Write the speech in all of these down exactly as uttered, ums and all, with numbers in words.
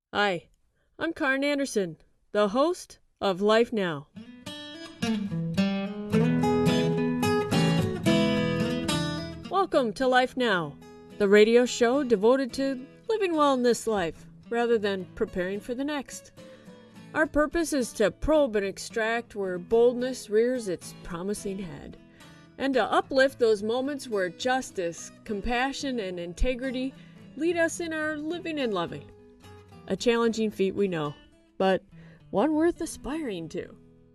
Hi, I'm Karen Anderson, the host of Life Now. Welcome to Life Now, the radio show devoted to living well in this life rather than preparing for the next. Our purpose is to probe and extract where boldness rears its promising head, and to uplift those moments where justice, compassion, and integrity lead us in our living and loving. A challenging feat, we know, but one worth aspiring to.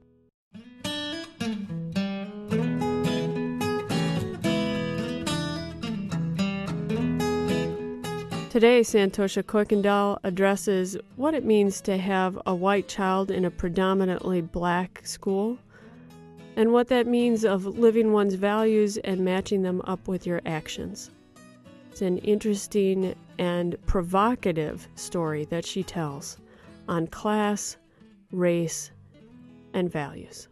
Today, Santosha Kuykendall addresses what it means to have a white child in a predominantly black school, and what that means of living one's values and matching them up with your actions. It's an interesting and provocative story that she tells on class, race, and values.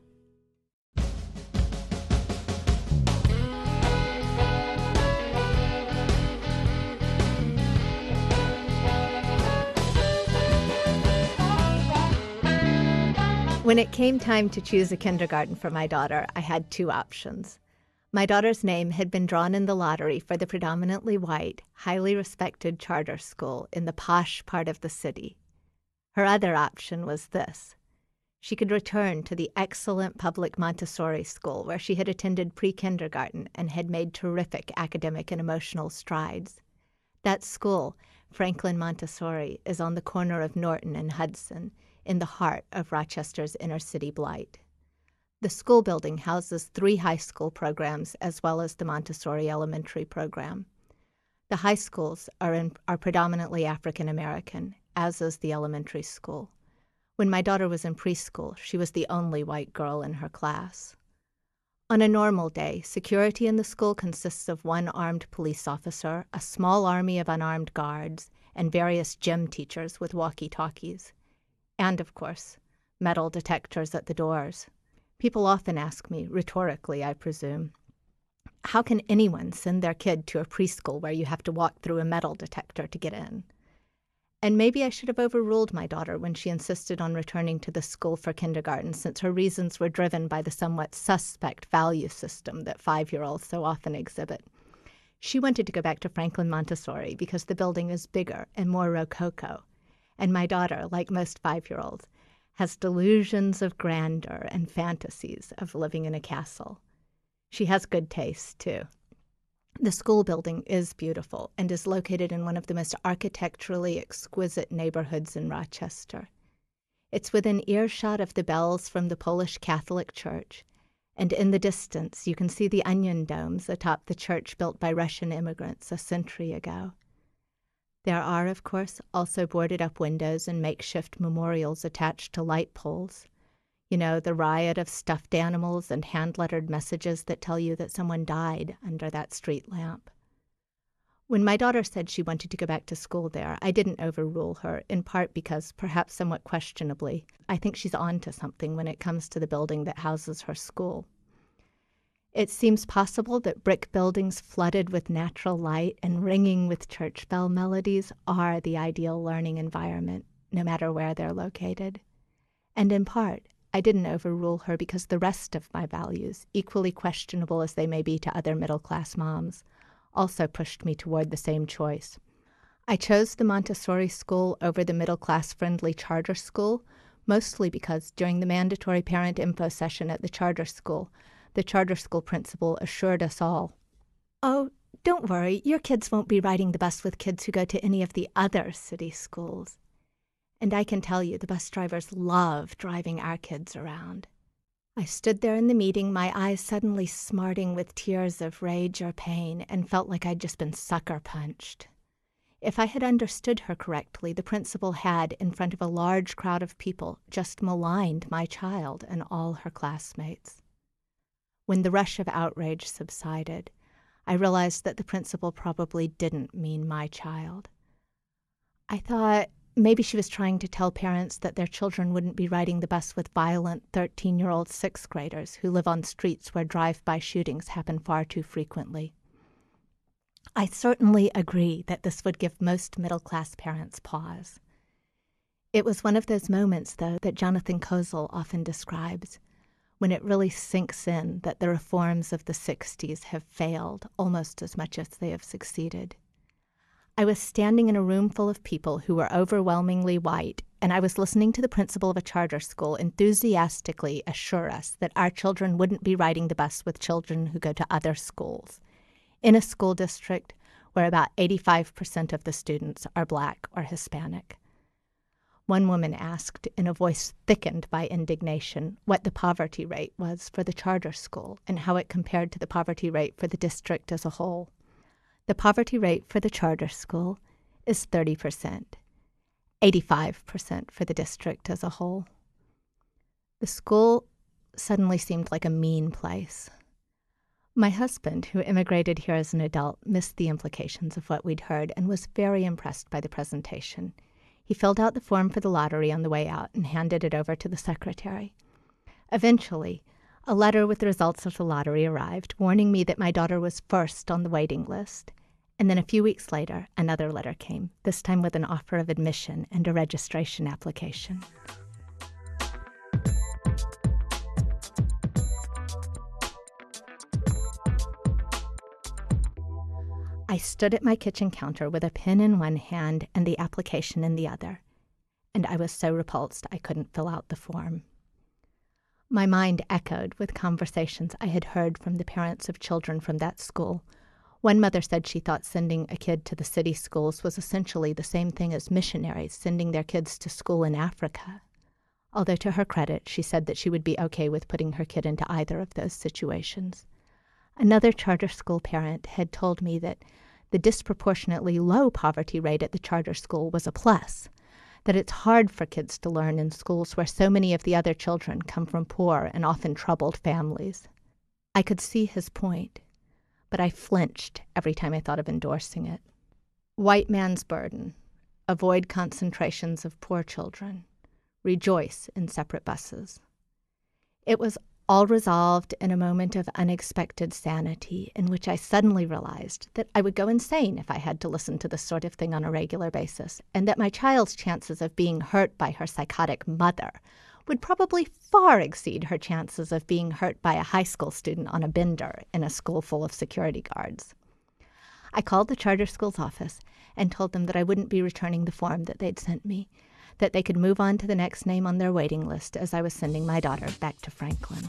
When it came time to choose a kindergarten for my daughter, I had two options. My daughter's name had been drawn in the lottery for the predominantly white, highly respected charter school in the posh part of the city. Her other option was this. She could return to the excellent public Montessori school where she had attended pre-kindergarten and had made terrific academic and emotional strides. That school, Franklin Montessori, is on the corner of Norton and Hudson, in the heart of Rochester's inner-city blight. The school building houses three high school programs as well as the Montessori Elementary program. The high schools are, in, are predominantly African American, as is the elementary school. When my daughter was in preschool, she was the only white girl in her class. On a normal day, security in the school consists of one armed police officer, a small army of unarmed guards, and various gym teachers with walkie-talkies. And, of course, metal detectors at the doors. People often ask me, rhetorically I presume, how can anyone send their kid to a preschool where you have to walk through a metal detector to get in? And maybe I should have overruled my daughter when she insisted on returning to the school for kindergarten, since her reasons were driven by the somewhat suspect value system that five-year-olds so often exhibit. She wanted to go back to Franklin Montessori because the building is bigger and more rococo. And my daughter, like most five-year-olds, has delusions of grandeur and fantasies of living in a castle. She has good taste, too. The school building is beautiful and is located in one of the most architecturally exquisite neighborhoods in Rochester. It's within earshot of the bells from the Polish Catholic Church, and in the distance you can see the onion domes atop the church built by Russian immigrants a century ago. There are, of course, also boarded-up windows and makeshift memorials attached to light poles. You know, the riot of stuffed animals and hand-lettered messages that tell you that someone died under that street lamp. When my daughter said she wanted to go back to school there, I didn't overrule her, in part because, perhaps somewhat questionably, I think she's on to something when it comes to the building that houses her school. It seems possible that brick buildings flooded with natural light and ringing with church bell melodies are the ideal learning environment, no matter where they're located. And in part, I didn't overrule her because the rest of my values, equally questionable as they may be to other middle-class moms, also pushed me toward the same choice. I chose the Montessori school over the middle-class friendly charter school, mostly because during the mandatory parent info session at the charter school, the charter school principal assured us all, "Oh, don't worry, your kids won't be riding the bus with kids who go to any of the other city schools." And I can tell you the bus drivers love driving our kids around. I stood there in the meeting, my eyes suddenly smarting with tears of rage or pain, and felt like I'd just been sucker punched. If I had understood her correctly, the principal had, in front of a large crowd of people, just maligned my child and all her classmates. When the rush of outrage subsided, I realized that the principal probably didn't mean my child. I thought maybe she was trying to tell parents that their children wouldn't be riding the bus with violent thirteen-year-old sixth graders who live on streets where drive-by shootings happen far too frequently. I certainly agree that this would give most middle-class parents pause. It was one of those moments, though, that Jonathan Kozol often describes, when it really sinks in that the reforms of the sixties have failed almost as much as they have succeeded. I was standing in a room full of people who were overwhelmingly white, and I was listening to the principal of a charter school enthusiastically assure us that our children wouldn't be riding the bus with children who go to other schools, in a school district where about eighty-five percent of the students are Black or Hispanic. One woman asked, in a voice thickened by indignation, what the poverty rate was for the charter school and how it compared to the poverty rate for the district as a whole. The poverty rate for the charter school is thirty percent, eighty-five percent for the district as a whole. The school suddenly seemed like a mean place. My husband, who immigrated here as an adult, missed the implications of what we'd heard and was very impressed by the presentation. He filled out the form for the lottery on the way out and handed it over to the secretary. Eventually, a letter with the results of the lottery arrived, warning me that my daughter was first on the waiting list. And then a few weeks later, another letter came, this time with an offer of admission and a registration application. I stood at my kitchen counter with a pen in one hand and the application in the other, and I was so repulsed I couldn't fill out the form. My mind echoed with conversations I had heard from the parents of children from that school. One mother said she thought sending a kid to the city schools was essentially the same thing as missionaries sending their kids to school in Africa. Although to her credit, she said that she would be okay with putting her kid into either of those situations. Another charter school parent had told me that the disproportionately low poverty rate at the charter school was a plus, that it's hard for kids to learn in schools where so many of the other children come from poor and often troubled families. I could see his point, but I flinched every time I thought of endorsing it. White man's burden. Avoid concentrations of poor children. Rejoice in separate buses. It was all resolved in a moment of unexpected sanity in which I suddenly realized that I would go insane if I had to listen to this sort of thing on a regular basis, and that my child's chances of being hurt by her psychotic mother would probably far exceed her chances of being hurt by a high school student on a bender in a school full of security guards. I called the charter school's office and told them that I wouldn't be returning the form that they'd sent me, that they could move on to the next name on their waiting list as I was sending my daughter back to Franklin.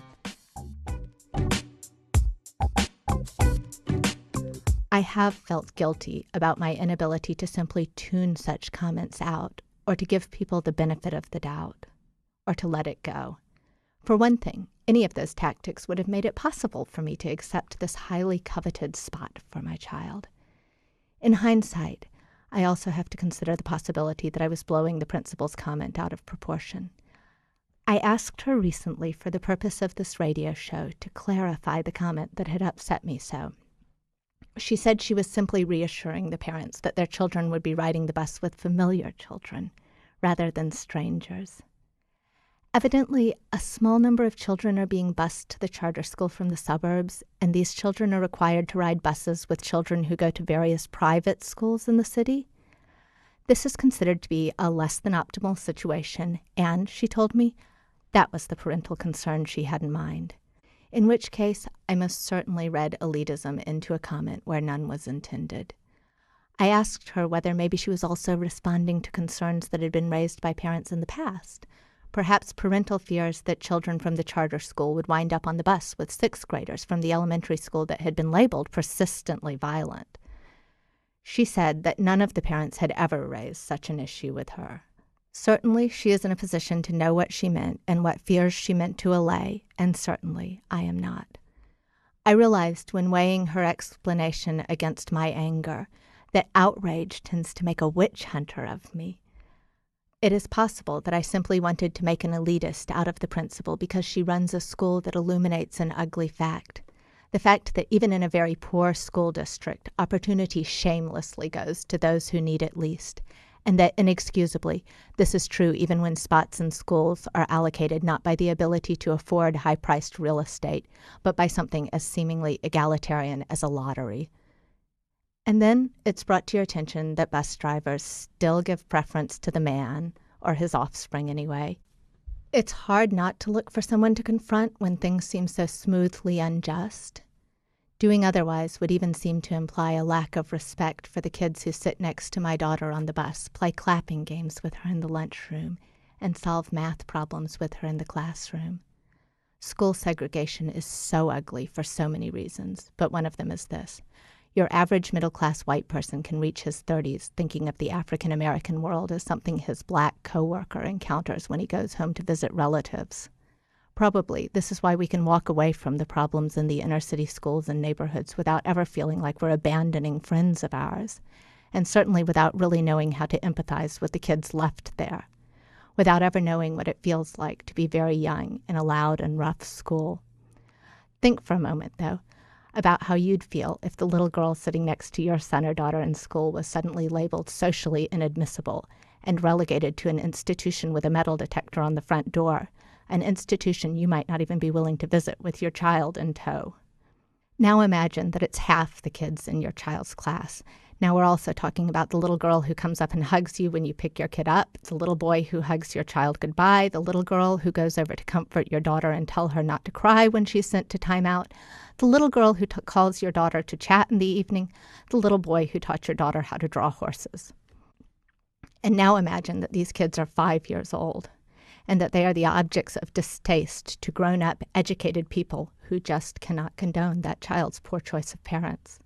I have felt guilty about my inability to simply tune such comments out, or to give people the benefit of the doubt, or to let it go. For one thing, any of those tactics would have made it possible for me to accept this highly coveted spot for my child. In hindsight, I also have to consider the possibility that I was blowing the principal's comment out of proportion. I asked her recently for the purpose of this radio show to clarify the comment that had upset me so. She said she was simply reassuring the parents that their children would be riding the bus with familiar children rather than strangers. Evidently, a small number of children are being bused to the charter school from the suburbs, and these children are required to ride buses with children who go to various private schools in the city. This is considered to be a less than optimal situation, and, she told me, that was the parental concern she had in mind. In which case, I most certainly read elitism into a comment where none was intended. I asked her whether maybe she was also responding to concerns that had been raised by parents in the past, perhaps parental fears that children from the charter school would wind up on the bus with sixth graders from the elementary school that had been labeled persistently violent. She said that none of the parents had ever raised such an issue with her. Certainly, she is in a position to know what she meant and what fears she meant to allay, and certainly I am not. I realized when weighing her explanation against my anger that outrage tends to make a witch hunter of me. It is possible that I simply wanted to make an elitist out of the principal because she runs a school that illuminates an ugly fact. The fact that even in a very poor school district, opportunity shamelessly goes to those who need it least, and that inexcusably, this is true even when spots in schools are allocated not by the ability to afford high-priced real estate, but by something as seemingly egalitarian as a lottery. And then it's brought to your attention that bus drivers still give preference to the man, or his offspring anyway. It's hard not to look for someone to confront when things seem so smoothly unjust. Doing otherwise would even seem to imply a lack of respect for the kids who sit next to my daughter on the bus, play clapping games with her in the lunchroom, and solve math problems with her in the classroom. School segregation is so ugly for so many reasons, but one of them is this. Your average middle-class white person can reach his thirties thinking of the African-American world as something his black coworker encounters when he goes home to visit relatives. Probably this is why we can walk away from the problems in the inner-city schools and neighborhoods without ever feeling like we're abandoning friends of ours, and certainly without really knowing how to empathize with the kids left there, without ever knowing what it feels like to be very young in a loud and rough school. Think for a moment, though, about how you'd feel if the little girl sitting next to your son or daughter in school was suddenly labeled socially inadmissible and relegated to an institution with a metal detector on the front door, an institution you might not even be willing to visit with your child in tow. Now imagine that it's half the kids in your child's class. Now we're also talking about the little girl who comes up and hugs you when you pick your kid up, the little boy who hugs your child goodbye, the little girl who goes over to comfort your daughter and tell her not to cry when she's sent to timeout, the little girl who t- calls your daughter to chat in the evening, the little boy who taught your daughter how to draw horses. And now imagine that these kids are five years old, and that they are the objects of distaste to grown-up, educated people who just cannot condone that child's poor choice of parents.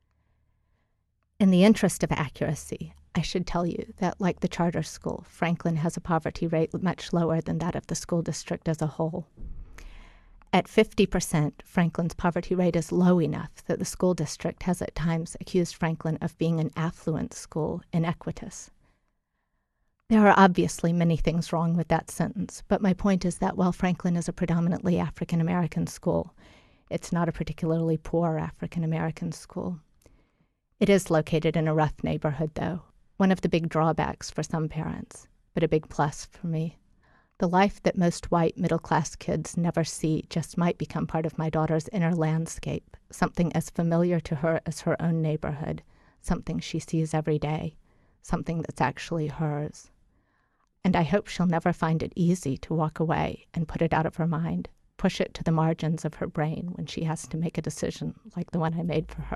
In the interest of accuracy, I should tell you that, like the charter school, Franklin has a poverty rate much lower than that of the school district as a whole. At fifty percent, Franklin's poverty rate is low enough that the school district has at times accused Franklin of being an affluent school iniquitous. There are obviously many things wrong with that sentence, but my point is that while Franklin is a predominantly African-American school, it's not a particularly poor African-American school. It is located in a rough neighborhood, though, one of the big drawbacks for some parents, but a big plus for me. The life that most white middle-class kids never see just might become part of my daughter's inner landscape, something as familiar to her as her own neighborhood, something she sees every day, something that's actually hers. And I hope she'll never find it easy to walk away and put it out of her mind, push it to the margins of her brain when she has to make a decision like the one I made for her.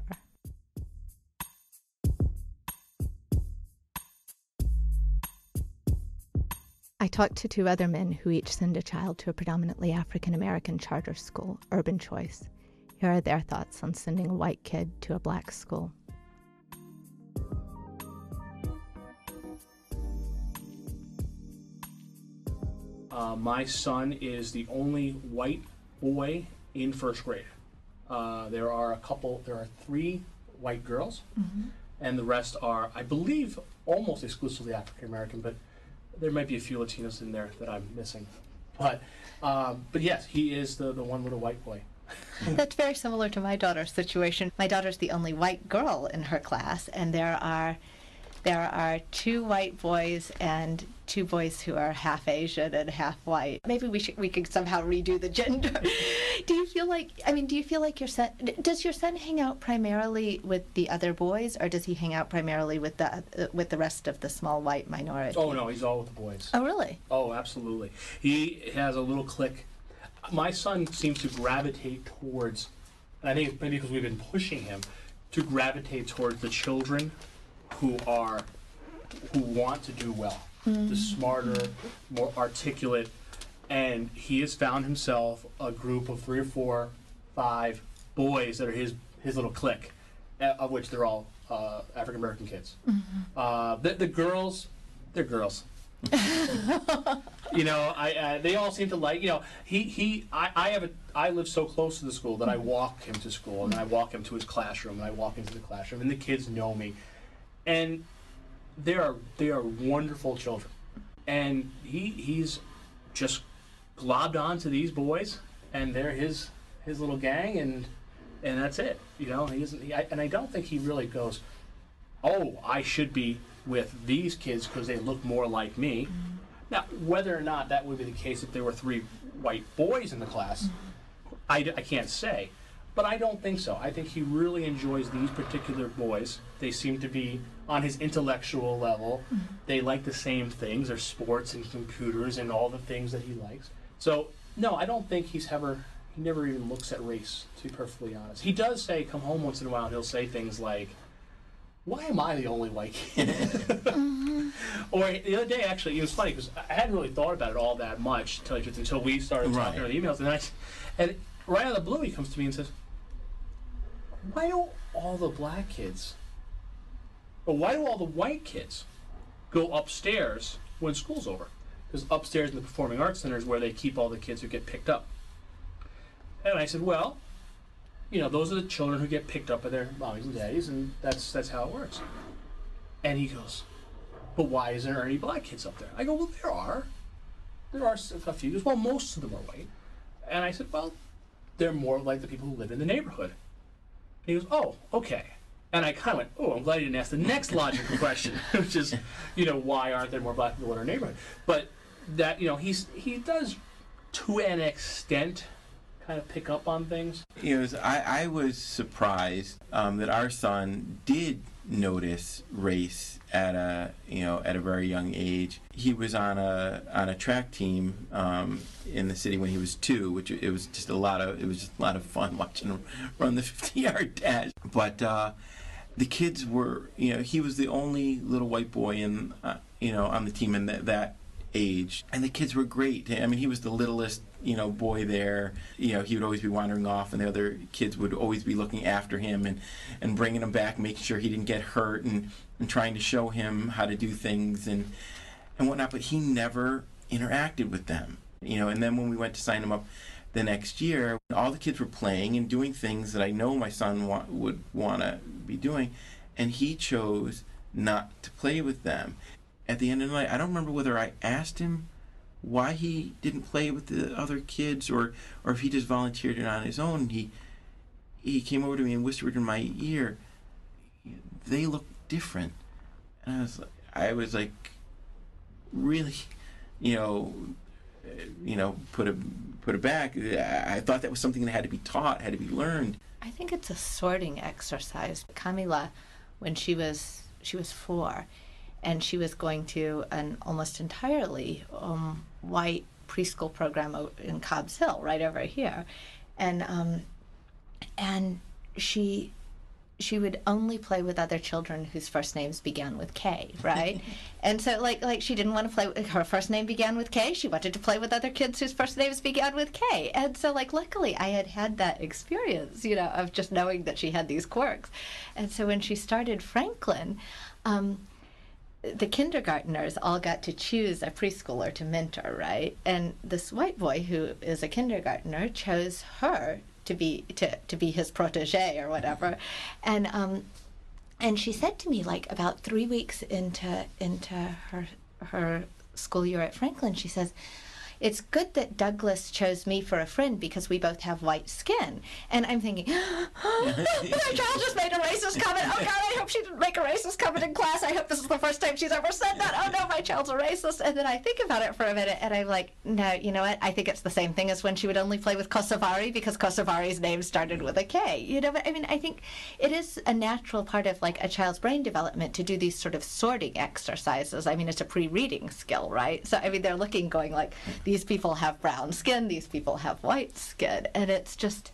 I talked to two other men who each send a child to a predominantly African-American charter school, Urban Choice. Here are their thoughts on sending a white kid to a black school. Uh, my son is the only white boy in first grade. Uh, there are a couple, there are three white girls, mm-hmm. and the rest are, I believe, almost exclusively African-American, but there might be a few Latinos in there that I'm missing. But um, but yes, he is the, the one little white boy. That's very similar to my daughter's situation. My daughter's the only white girl in her class, and there are there are two white boys and two boys who are half Asian and half white. Maybe we should we could somehow redo the gender. Do you feel like I mean, do you feel like your son does your son hang out primarily with the other boys, or does he hang out primarily with the uh, with the rest of the small white minority? Oh no, he's all with the boys. Oh really? Oh, absolutely. He has a little clique. My son seems to gravitate towards, and I think it's maybe because we've been pushing him to gravitate towards the children who are who want to do well, mm-hmm. the smarter, more articulate, and he has found himself a group of three or four, five boys that are his his little clique, of which they're all uh, African American kids. Mm-hmm. Uh, the, the girls, they're girls. You know, I uh, they all seem to like. You know, he he. I, I have a. I live so close to the school that I walk him to school, and I walk him to his classroom, and I walk into the classroom, and the kids know me, and they are they are wonderful children, and he he's just globbed onto these boys, and they're his his little gang, and and that's it. You know, he isn't. He, I, and I don't think he really goes, oh, I should be with these kids because they look more like me. Mm-hmm. Now, whether or not that would be the case if there were three white boys in the class, mm-hmm. I, I can't say. But I don't think so. I think he really enjoys these particular boys. They seem to be on his intellectual level. Mm-hmm. They like the same things. There's sports and computers and all the things that he likes. So, no, I don't think he's ever, he never even looks at race, to be perfectly honest. He does say, come home once in a while, and he'll say things like, why am I the only white kid? Mm-hmm. Or the other day, actually, it was funny, because I hadn't really thought about it all that much until, until we started right. talking over the emails. And, I, and right out of the blue, he comes to me and says, why don't all the black kids, or why do all the white kids go upstairs when school's over? Because upstairs in the Performing Arts Center is where they keep all the kids who get picked up. And I said, well, you know, those are the children who get picked up by their mommies and daddies, and that's that's how it works. And he goes, but why isn't there any black kids up there? I go, well, there are. There are a few. He goes, well, most of them are white. And I said, well, they're more like the people who live in the neighborhood. And he goes, oh, okay. And I kind of went, oh, I'm glad you didn't ask the next logical question, which is, you know, why aren't there more black people in our neighborhood? But that, you know, he's he does, to an extent, kind of pick up on things. You know, I, I was surprised um, that our son did notice race at a you know at a very young age. He was on a on a track team um, in the city when he was two, which it was just a lot of it was just a lot of fun watching him run the fifty-yard dash. But uh, the kids were you know he was the only little white boy in uh, you know on the team in that that age, and the kids were great. I mean, he was the littlest you know boy there. You know, he would always be wandering off, and the other kids would always be looking after him and and bringing him back, making sure he didn't get hurt, and and trying to show him how to do things and and whatnot. But he never interacted with them. You know, and then when we went to sign him up the next year, all the kids were playing and doing things that I know my son wa- would want to be doing, and he chose not to play with them. At the end of the night, I don't remember whether I asked him why he didn't play with the other kids or, or if he just volunteered it on his own. He he came over to me and whispered in my ear, they look different. And I was I was like, really, you know, you know, put it put it back. I thought that was something that had to be taught, had to be learned. I think it's a sorting exercise. Camila, when she was she was four, and she was going to an almost entirely um, white preschool program in Cobbs Hill, right over here, and um, and she she would only play with other children whose first names began with K, right? And so, like, like she didn't want to play with, her first name began with K. She wanted to play with other kids whose first names began with K. And so, like, luckily I had had that experience, you know, of just knowing that she had these quirks. And so when she started Franklin, um, the kindergartners all got to choose a preschooler to mentor, right? And this white boy who is a kindergartner chose her to be to, to be his protege or whatever. And um and she said to me, like, about three weeks into into her her school year at Franklin, she says, it's good that Douglas chose me for a friend because we both have white skin. And I'm thinking, oh, my child just made a racist comment. Oh, God, I hope she didn't make a racist comment in class. I hope this is the first time she's ever said that. Oh, no, my child's a racist. And then I think about it for a minute, and I'm like, no, you know what? I think it's the same thing as when she would only play with Kosovari because Kosovari's name started with a K. You know, but I mean, I think it is a natural part of, like, a child's brain development to do these sort of sorting exercises. I mean, it's a pre-reading skill, right? So, I mean, they're looking, going like, these people have brown skin, these people have white skin, and it's just,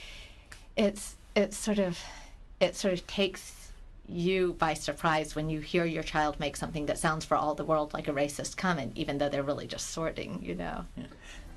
it's it's sort of, it sort of takes you by surprise when you hear your child make something that sounds for all the world like a racist comment, even though they're really just sorting, you know. Yeah.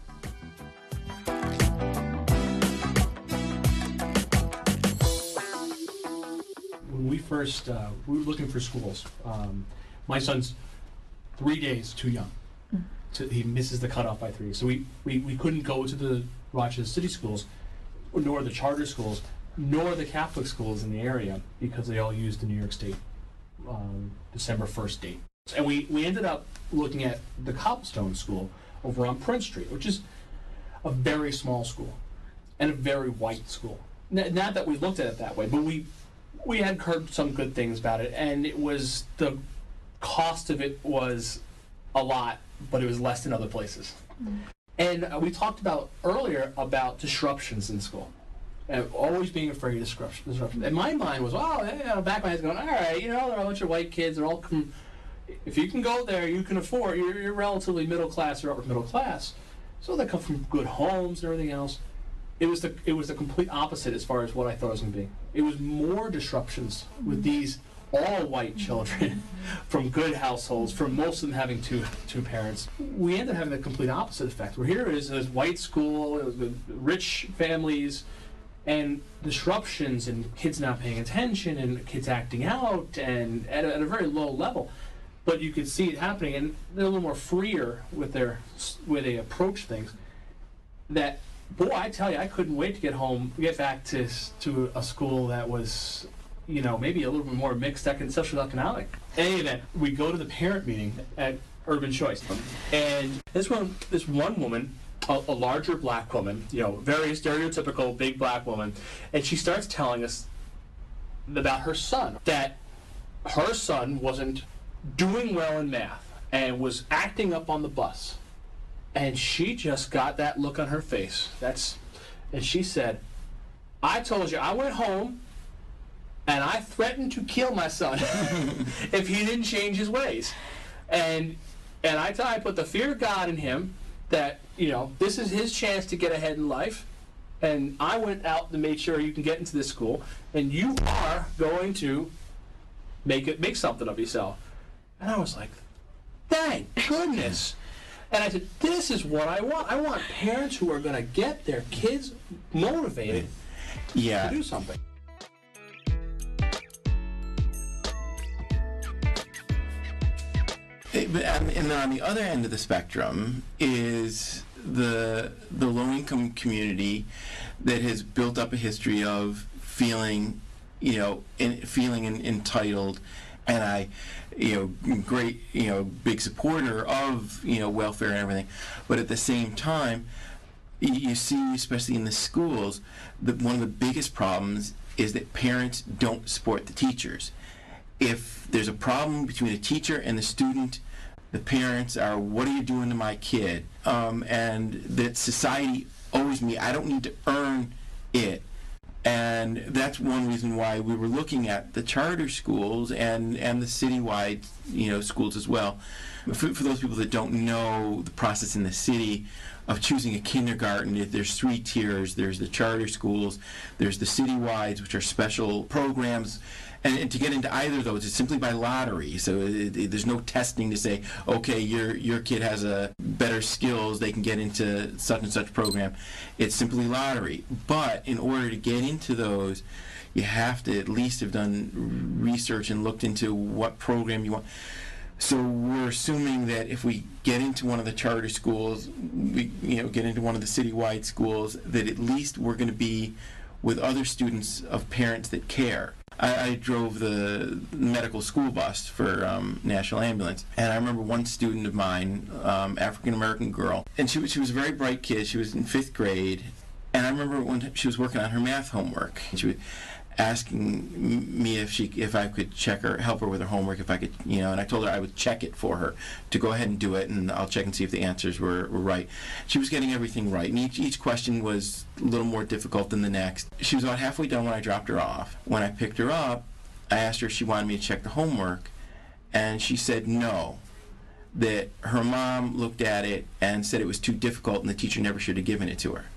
When we first, uh, we were looking for schools. Um, my son's three days too young. Mm. To, he misses the cutoff by three. So we, we, we couldn't go to the Rochester City schools, nor the charter schools, nor the Catholic schools in the area, because they all used the New York State um, December first date. And we, we ended up looking at the Cobblestone School over on Prince Street, which is a very small school and a very white school. N- not that we looked at it that way, but we we had heard some good things about it, and it was, the cost of it was a lot, but it was less than other places. Mm. And uh, we talked about earlier about disruptions in school. and always being afraid of disruption. disruption. And my mind was, oh, you know, back of my head's going, all right, you know, there are a bunch of white kids. They're all, com- if you can go there, you can afford. You're, you're relatively middle class or upper middle class, so they come from good homes and everything else. It was the it was the complete opposite as far as what I thought it was going to be. It was more disruptions with these all white children from good households, from most of them having two two parents. We ended up having the complete opposite effect. Where here is a white school, it was with rich families, and disruptions and kids not paying attention and kids acting out and at a, at a very low level. But you could see it happening, and they're a little more freer with their way they approach things. That, boy, I tell you, I couldn't wait to get home, get back to to a school that was, you know, maybe a little bit more mixed econ- social economic. In any event, we go to the parent meeting at Urban Choice, and this one, this one woman, a, a larger black woman, you know, very stereotypical big black woman, and she starts telling us about her son, that her son wasn't doing well in math and was acting up on the bus, and she just got that look on her face. That's, and she said, "I told you, I went home and I threatened to kill my son if he didn't change his ways. And and I tell you, I put the fear of God in him that, you know, this is his chance to get ahead in life. And I went out and made sure you can get into this school, and you are going to make it make something of yourself." And I was like, thank goodness. And I said, this is what I want. I want parents who are going to get their kids motivated yeah. to do something. But and then on the other end of the spectrum is the the low-income community that has built up a history of feeling, you know, in, feeling in, entitled, and I, you know, great, you know, big supporter of, you know, welfare and everything, but at the same time, you see, especially in the schools, that one of the biggest problems is that parents don't support the teachers. If there's a problem between a teacher and the student, the parents are, what are you doing to my kid? Um, and that society owes me. I don't need to earn it. And that's one reason why we were looking at the charter schools and, and the citywide, you know, schools as well. For, for those people that don't know the process in the city of choosing a kindergarten, there's three tiers. There's the charter schools, there's the citywides, which are special programs. And, and to get into either of those, it's simply by lottery. So it, it, there's no testing to say, okay, your your kid has a better skills, they can get into such and such program. It's simply lottery. But in order to get into those, you have to at least have done research and looked into what program you want. So we're assuming that if we get into one of the charter schools, we you know get into one of the citywide schools, that at least we're going to be with other students of parents that care. I, I drove the medical school bus for um, National Ambulance, and I remember one student of mine, um, African-American girl, and she was, she was a very bright kid. She was in fifth grade, and I remember when she was working on her math homework, and she was asking me if she if I could check her, help her with her homework, if I could, you know, and I told her I would check it for her, to go ahead and do it, and I'll check and see if the answers were, were right. She was getting everything right, and each, each question was a little more difficult than the next. She was about halfway done when I dropped her off. When I picked her up, I asked her if she wanted me to check the homework, and she said no, that her mom looked at it and said it was too difficult and the teacher never should have given it to her.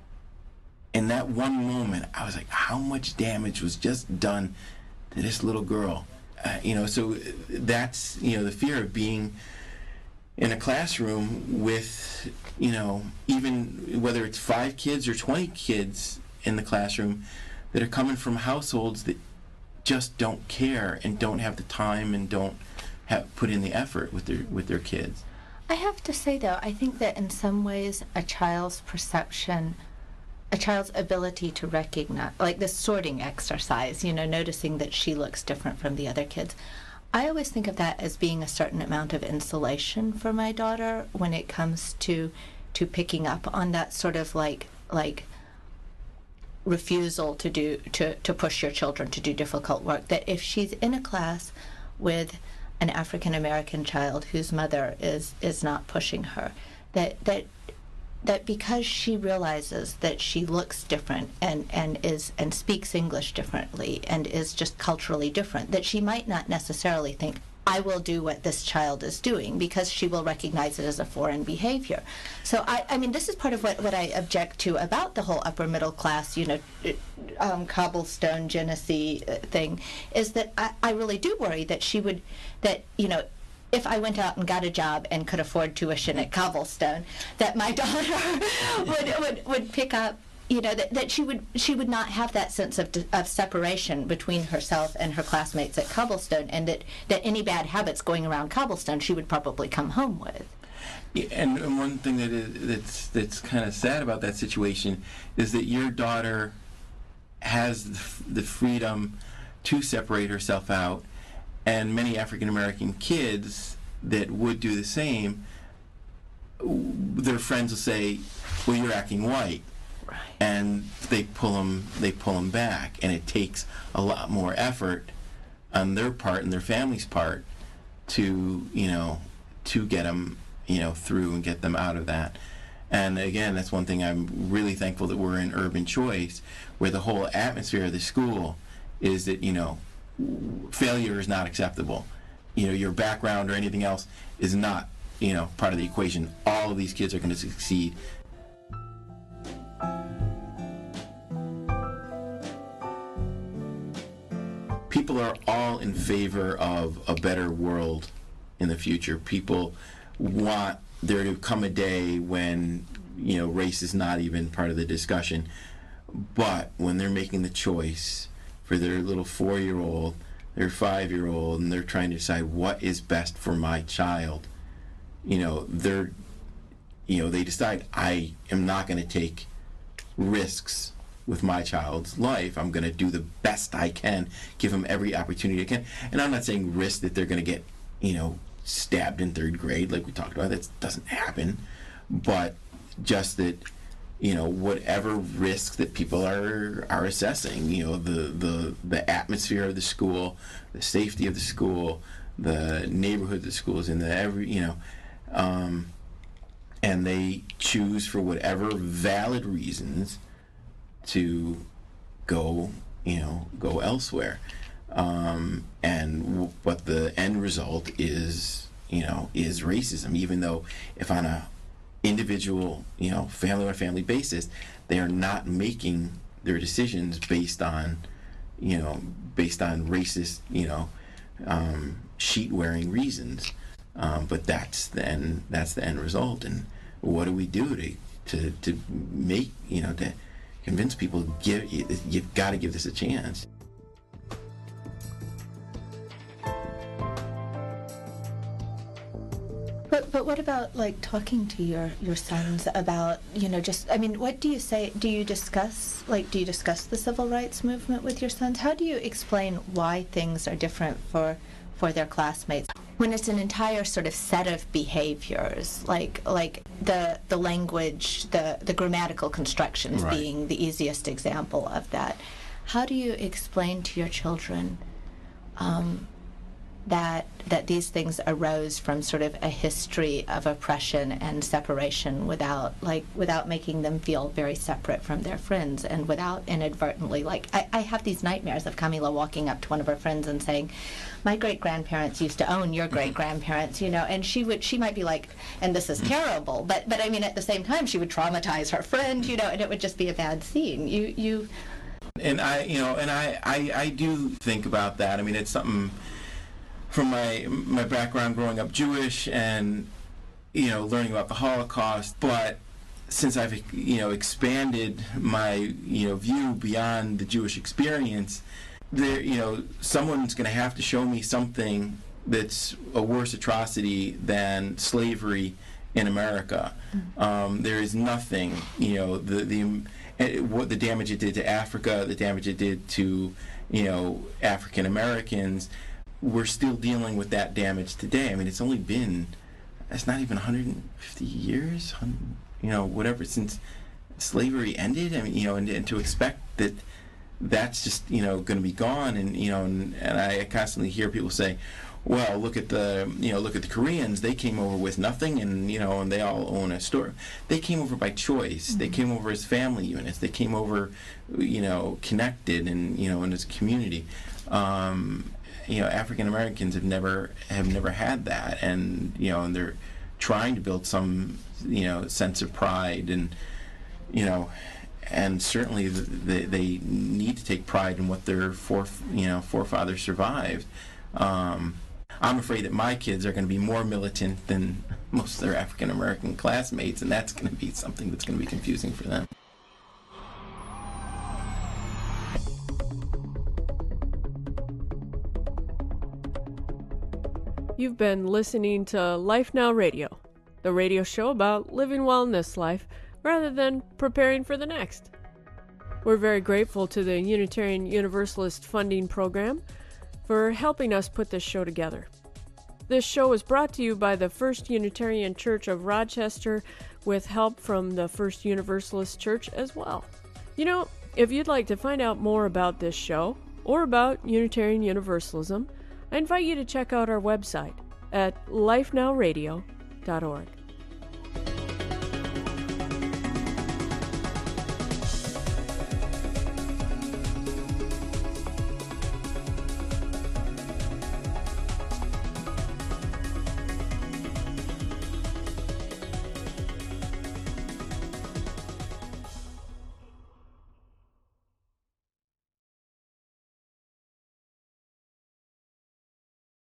In that one moment, I was like, how much damage was just done to this little girl? Uh, you know, so that's, you know, the fear of being in a classroom with, you know, even whether it's five kids or twenty kids in the classroom that are coming from households that just don't care and don't have the time and don't have put in the effort with their with their kids. I have to say, though, I think that in some ways a child's perception, a child's ability to recognize, like this sorting exercise, you know, noticing that she looks different from the other kids. I always think of that as being a certain amount of insulation for my daughter when it comes to to picking up on that sort of like like refusal to do to, to push your children to do difficult work. That if she's in a class with an African American child whose mother is is not pushing her, that that that because she realizes that she looks different and, and is and speaks English differently and is just culturally different, that she might not necessarily think, I will do what this child is doing, because she will recognize it as a foreign behavior. So, I, I mean, this is part of what, what I object to about the whole upper middle class, you know, um, cobblestone Genesee thing, is that I, I really do worry that she would, that, you know, if I went out and got a job and could afford tuition at Cobblestone, that my daughter would, would, would pick up, you know, that, that she would she would not have that sense of, of separation between herself and her classmates at Cobblestone, and that, that any bad habits going around Cobblestone she would probably come home with. Yeah, and, and one thing that is, that's that's kind of sad about that situation is that your daughter has the, f- the freedom to separate herself out, and many African American kids that would do the same, their friends will say, "Well, you're acting white." Right. And they pull them, they pull them back, and it takes a lot more effort on their part and their family's part to, you know, to get them, you know, through and get them out of that. And again, that's one thing I'm really thankful that we're in Urban Choice, where the whole atmosphere of the school is that, you know, failure is not acceptable. You know, your background or anything else is not, you know, part of the equation. All of these kids are going to succeed. People are all in favor of a better world in the future. People want there to come a day when, you know, race is not even part of the discussion. But when they're making the choice for their little four-year-old, their five-year-old, and they're trying to decide what is best for my child, you know, they're, you know, they decide, I am not going to take risks with my child's life. I'm going to do the best I can, give them every opportunity I can. And I'm not saying risk that they're going to get, you know, stabbed in third grade like we talked about. That doesn't happen. But just that, you know, whatever risk that people are are assessing, you know, the, the, the atmosphere of the school, the safety of the school, the neighborhood the school is in, the every, you know, um, and they choose for whatever valid reasons to go, you know, go elsewhere. Um, and w- what the end result is, you know, is racism, even though if on a individual, you know, family or family basis, they are not making their decisions based on, you know, based on racist, you know, um, sheet-wearing reasons. Um, but that's the end, that's the end result. And what do we do to, to, to make, you know, to convince people, give, you, you've got to give this a chance. But but what about, like, talking to your, your sons about, you know, just, I mean, what do you say, do you discuss, like, do you discuss the civil rights movement with your sons? How do you explain why things are different for for their classmates when it's an entire sort of set of behaviors, like like the the language, the, the grammatical constructions Right. being the easiest example of that? How do you explain to your children um, that that these things arose from sort of a history of oppression and separation without like without making them feel very separate from their friends, and without inadvertently, like I, I have these nightmares of Camila walking up to one of her friends and saying, my great grandparents used to own your great grandparents, you know, and she would she might be like, and this is terrible, but but I mean at the same time she would traumatize her friend, you know, and it would just be a bad scene. You you And I, you know, and I, I, I do think about that. I mean, it's something from my my background growing up Jewish and, you know, learning about the Holocaust. But since I've, you know, expanded my, you know, view beyond the Jewish experience, there, you know, someone's going to have to show me something that's a worse atrocity than slavery in America. Mm-hmm. Um, there is nothing, you know, the the what the damage it did to Africa, the damage it did to, you know, African Americans. We're still dealing with that damage today. I mean, it's only been, it's not even one hundred fifty years, you know, whatever, since slavery ended. I mean, you know, and, and to expect that that's just, you know, going to be gone. And, you know, and, and I constantly hear people say, well, look at the you know look at the Koreans. They came over with nothing, and you know, and they all own a store. They came over by choice. Mm-hmm. They came over as family units. They came over, you know, connected, and you know, and as a community. Um, you know, African Americans have never have never had that, and you know, and they're trying to build some you know sense of pride, and you know, and certainly they they need to take pride in what their fore you know forefathers survived. Um, I'm afraid that my kids are going to be more militant than most of their African American classmates, and that's going to be something that's going to be confusing for them. You've been listening to Life Now Radio, the radio show about living well in this life rather than preparing for the next. We're very grateful to the Unitarian Universalist Funding Program for helping us put this show together. This show is brought to you by the First Unitarian Church of Rochester with help from the First Universalist Church as well. You know, if you'd like to find out more about this show or about Unitarian Universalism, I invite you to check out our website at life now radio dot org.